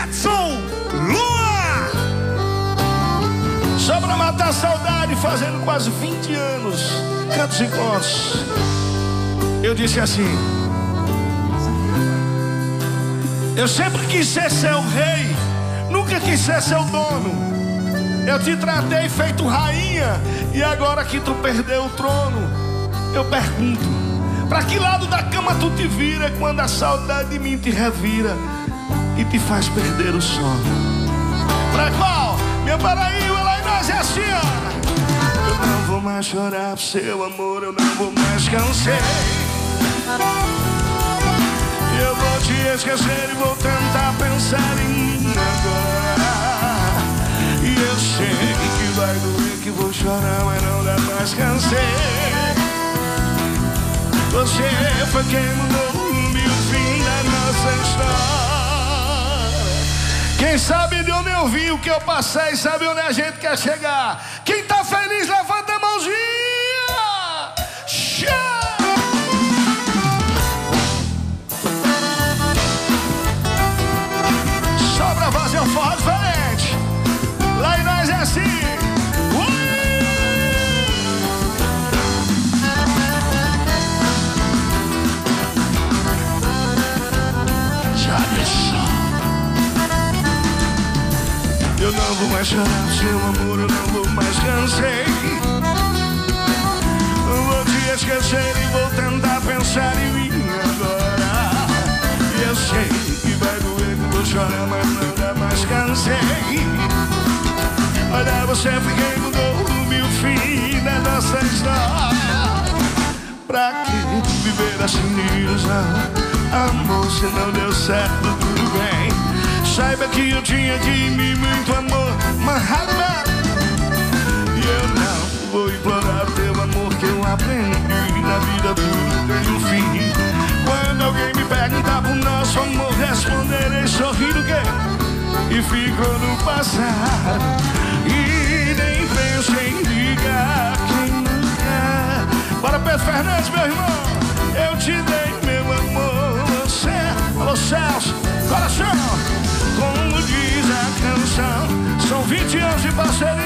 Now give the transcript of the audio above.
Edson Lua. Só pra matar a saudade, fazendo quase 20 anos, cantos e contos. Eu disse assim: eu sempre quis ser seu rei, nunca quis ser seu dono. Eu te tratei feito rainha, e agora que tu perdeu o trono, eu pergunto, pra que lado da cama tu te vira quando a saudade de mim te revira e te faz perder o sono? Pra qual? Minha Paraíba, lá em nós é assim, ó. Eu não vou mais chorar por seu amor, eu não vou mais cansei. Eu vou te esquecer e vou tentar pensar em mim agora. E eu sei que vai doer, que vou chorar, mas não dá mais, cansei. Você foi quem mudou o fim da nossa história. Quem sabe de onde eu vim, o que eu passei, sabe onde a gente quer chegar. Quem tá feliz, levanta a mãozinha. Só pra fazer um forró diferente. Lá em nós é assim. Eu não vou mais chorar seu amor, eu não vou mais cansei. Vou te esquecer e vou tentar pensar em mim agora. E eu sei que vai doer, que vou chorar, mas não dá mais, cansei. Olha, você foi quem mudou o fim da nossa história. Pra que viver assim de ilusão? Amor, se não deu certo, tudo bem. Saiba que eu tinha de mim muito amor, Mahatma. E eu não vou implorar teu amor, que eu aprendi na vida tudo tem um fim. Quando alguém me perguntar pro nosso amor, responderei sorrindo que e ficou no passado. E nem penso em ligar quem nunca. Bora, Pedro Fernandes, meu irmão. Eu te dei meu amor, você, alô Celso, coração. Como diz a canção, são 20 anos de parceria.